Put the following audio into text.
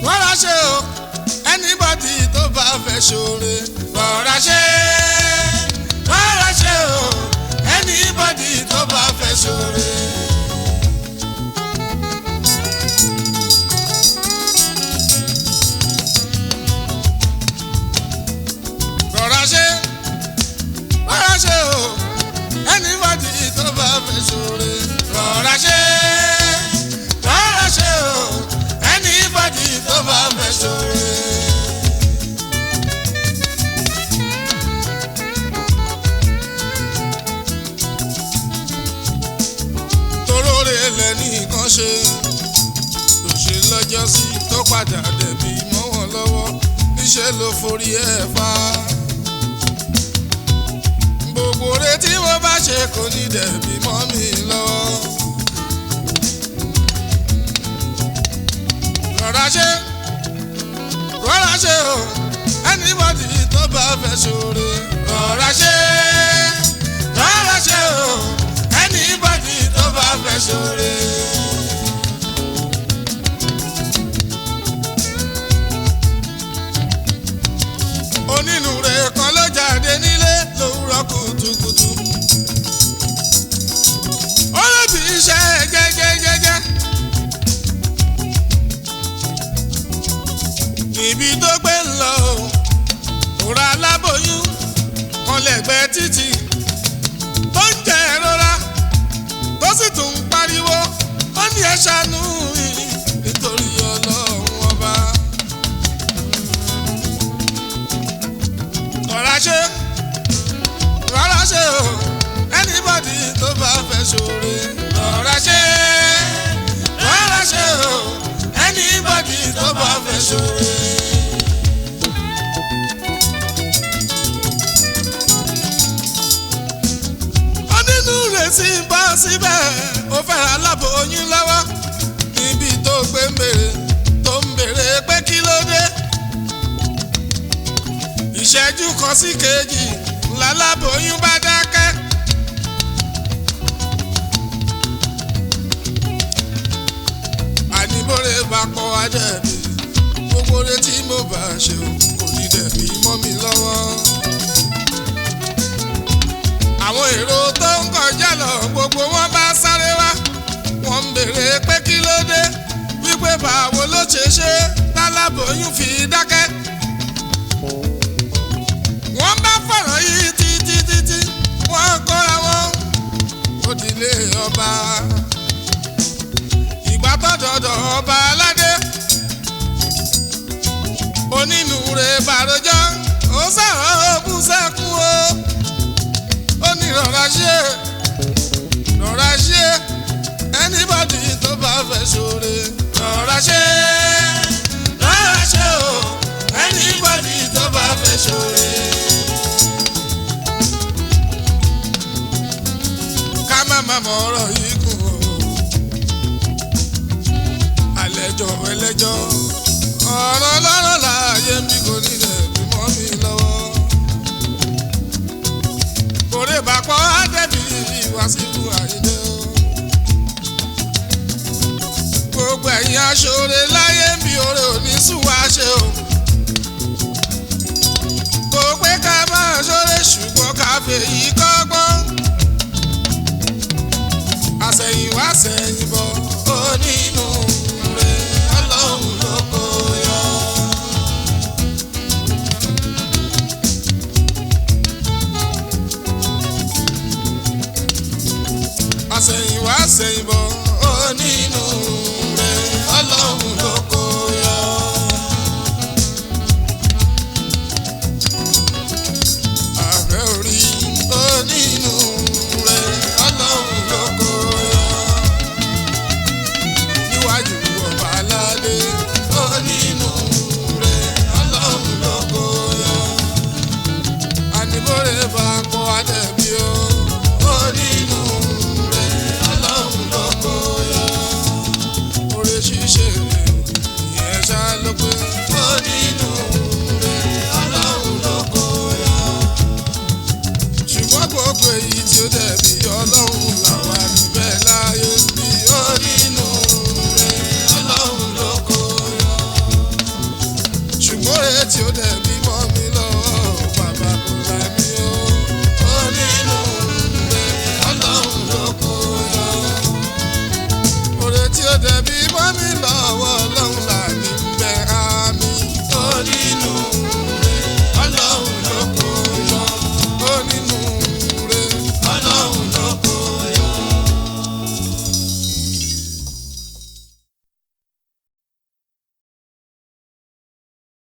rọra ṣe o anybody tó bá fẹ́ ṣoore rọra ṣe rọra ṣe o anybody tó bá fẹ́ ṣoore. rọra ṣe rọra ṣe o anybody tó bá fẹ́ ṣoore rọra ṣe rọra ṣe o anybody tó bá fẹ́ ṣoore. toróore lẹ́nìkan ṣe tó ṣe lọ́jọ́ sí tó padà dẹ̀bi mọ́ wọn lọ́wọ́ níṣẹ́ ló forí ẹ̀ fà. gbogbo rẹ̀ tí mo bá ṣe kò ní dẹ̀bi mọ́ mi lọ́wọ́. rọra ṣe o anybody tó bá fẹ́ ṣoore rọra ṣe o anybody tó bá fẹ́ ṣoore. onínúure kan ló jáde nílé lówùrọ̀ kùtùkùtù ó lè bí iṣẹ́ jẹ́jẹ́jẹ́jẹ́. ibi tó gbé ń lọ òrà aláboyún kan lẹ́gbẹ̀ẹ́ títì tó ń jẹ ìrora tó sì tún ń pariwo ó ní ẹ ṣàánú nítorí Ọlọ́run ọba. rọra ṣe o anybody tó bá fẹ́ ṣoore rọra ṣe o anybody tó bá fẹ́ ṣoore. onínúure sì ń bọ́ síbẹ̀ ó fẹ́ aláboyún lọ́wọ́ níbi tó gbé ń béèrè pé kí ló dé. ìṣẹ́jú kan sí kejì láláboyún bá dákẹ́. àníbóre bá kọ́ wa dẹ̀bi gbogbo rẹ̀ tí mo bá ṣe kò ní dẹ̀bi mọ́ mi lọ́wọ́. àwọn èrò tó ń kọjá lọ gbogbo wọn bá sáré wá wọ́n ń béèrè pé kí ló dé wípé báwo ló ṣe ṣe láláboyún fi dákẹ́. wọ́n bá fọ̀rọ̀ yìí títí wọ́n kóra wọn ó dilé ọba. ìgbà tọ́jọ́dọ̀ ọba aládé onínúure bàrọ̀jọ́ ó sọ̀rọ̀ òkun sẹ́kún ó ní rọra ṣe anybody tó bá fẹ́ ṣoore rọra ṣe o anybody tó bá fẹ́ ṣoore. ká má má mọ ọ̀rọ̀ yìí kún o àlejò ẹlẹ́jọ́ ọ̀rọ̀ lọ́rọ̀ láàyè mi kò ní lè bí mọ́ mi lọ́wọ́. kòrè bàpọ̀ àdẹ́bí Wàsíù Àyìndé o. gbogbo ẹ̀yin aṣoore láyé mi oore ò ní sùn wá ṣe o. kò pé ká máa ṣoore ṣùgbọ́n ká fèyí kọ́gbọ́n. àṣẹ̀yìnwá àṣẹ̀yìnbọ̀ onínúure Ọlọ́run ló kó yọ. àṣẹ̀yìnwá àṣẹ̀yìnbọ̀ onínúure Ọlọ́run ló kó yọ. ààrẹ orí onínúure Ọlọ́run ló kó yọ. níwájú ọba aládé onínúure Ọlọ́run ló kó yọ. àníbóre bá kọ́ adẹ́bí o onínúure Ọlọ́run ló kó yọ. oore ṣíṣe ìyẹn ṣá ló pé onínúure Ọlọ́run ló kó yọ. ṣùgbọ́n gbogbo èyí tí ó dẹ̀bi Ọlọ́run